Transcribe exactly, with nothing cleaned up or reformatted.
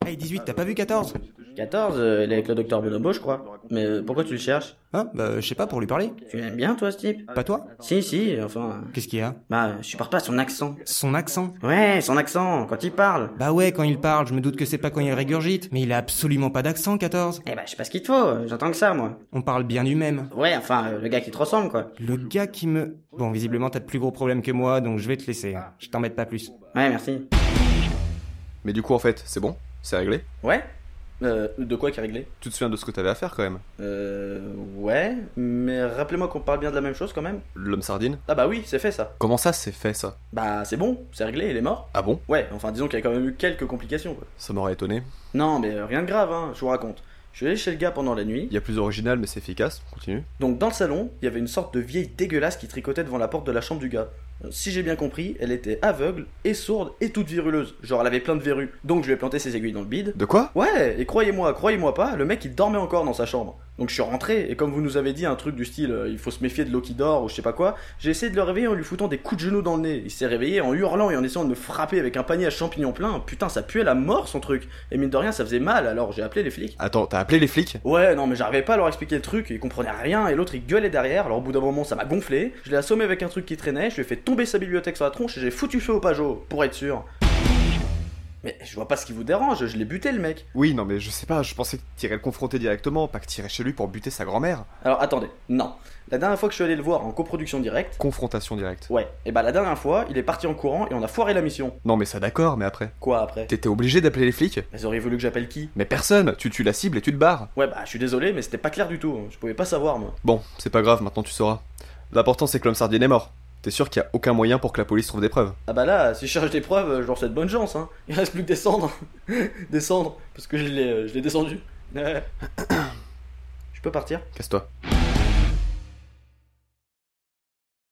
Hey, dix-huit, t'as pas vu quatorze? quatorze, euh, il est avec le docteur Bonobo, je crois. Mais euh, pourquoi tu le cherches? Ah, bah, je sais pas, pour lui parler. Tu l'aimes bien, toi, ce type? Pas toi? Si, si, enfin... euh, Qu'est-ce qu'il y a? Bah, je supporte pas son accent. Son accent? Ouais, son accent, quand il parle. Bah ouais, quand il parle, je me doute que c'est pas quand il régurgite. Mais il a absolument pas d'accent, quatorze. Eh bah, je sais pas ce qu'il te faut, euh, j'entends que ça, moi. On parle bien du même. Ouais, enfin, euh, le gars qui te ressemble, quoi. Le gars qui me... Bon, visiblement, t'as de plus gros problèmes que moi, donc je vais te laisser. Je t'embête pas plus. Ouais, merci. Mais du coup, en fait, c'est bon? C'est réglé? Ouais? Euh, de quoi qui est réglé? Tu te souviens de ce que t'avais à faire quand même? Euh... Ouais, mais rappelez-moi qu'on parle bien de la même chose, quand même. L'homme sardine? Ah bah oui, c'est fait, ça. Comment ça, c'est fait ça? Bah, c'est bon, c'est réglé, il est mort. Ah bon? Ouais, enfin, disons qu'il y a quand même eu quelques complications, quoi. Ça m'aurait étonné. Non, mais euh, rien de grave, hein, je vous raconte. Je suis allé chez le gars pendant la nuit. Il y a plus original, mais c'est efficace. Continue. Donc dans le salon, il y avait une sorte de vieille dégueulasse qui tricotait devant la porte de la chambre du gars. Euh, Si j'ai bien compris, elle était aveugle et sourde et toute viruleuse. Genre elle avait plein de verrues. Donc je lui ai planté ses aiguilles dans le bide. De quoi? Ouais, et croyez-moi, croyez-moi pas, le mec il dormait encore dans sa chambre. Donc je suis rentré, et comme vous nous avez dit un truc du style euh, il faut se méfier de l'eau qui dort ou je sais pas quoi, j'ai essayé de le réveiller en lui foutant des coups de genoux dans le nez. Il s'est réveillé en hurlant et en essayant de me frapper avec un panier à champignons plein. Putain, ça puait la mort son truc. Et mine de rien, ça faisait mal, alors j'ai appelé les flics. Attends, t'as appelé les flics? Ouais, non, mais j'arrivais pas à leur expliquer le truc, ils comprenaient rien, et l'autre il gueulait derrière, alors au bout d'un moment ça m'a gonflé, je l'ai assommé avec un truc qui traînait, je lui ai fait tomber sa bibliothèque sur la tronche et j'ai foutu feu au Pajot, pour être sûr. Mais je vois pas ce qui vous dérange, je l'ai buté le mec. Oui, non, mais je sais pas, je pensais que t'irais le confronter directement, pas que t'irais chez lui pour buter sa grand-mère. Alors attendez, non. La dernière fois que je suis allé le voir en coproduction directe, Confrontation directe. ouais, et bah la dernière fois, il est parti en courant et on a foiré la mission. Non, mais ça d'accord, mais après. Quoi après? T'étais obligé d'appeler les flics? Ils auraient voulu que j'appelle qui? Mais personne! Tu tues la cible et tu te barres. Ouais, bah je suis désolé, mais c'était pas clair du tout, je pouvais pas savoir moi. Bon, c'est pas grave, maintenant tu sauras. L'important c'est que l'homme sardine est mort. T'es sûr qu'il y a aucun moyen pour que la police trouve des preuves? Ah bah là, si je cherche des preuves, je leur souhaite bonne chance, hein. Il reste plus que des cendres. Des cendres, parce que je l'ai, euh, je l'ai descendu. Je peux partir? Casse-toi.